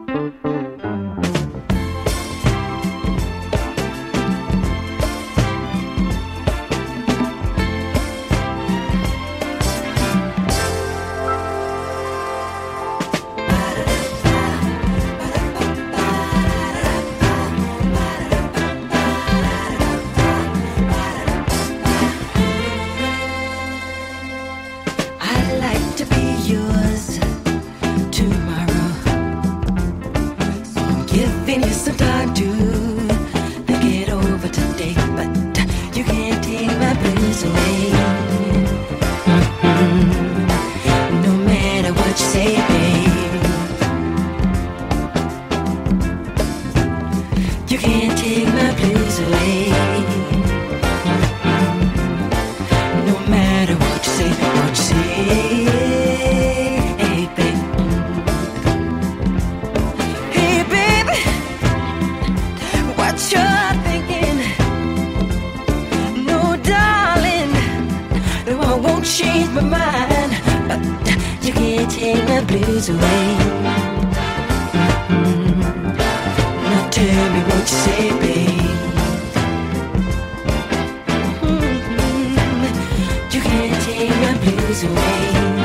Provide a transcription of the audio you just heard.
Giving you some time to get over today, but you can't take my blues away. No matter what you say, babe, you can't take my blues away. No matter what you say, what you say. Change my mind, but you can't take my blues away. Now tell me what you say, babe. You can't take my blues away.